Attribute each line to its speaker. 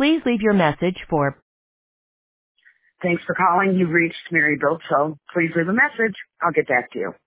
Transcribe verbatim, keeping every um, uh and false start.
Speaker 1: Please leave your message for
Speaker 2: Thanks for calling. You've reached Mary Biltzel. Please leave a message. I'll get back to you.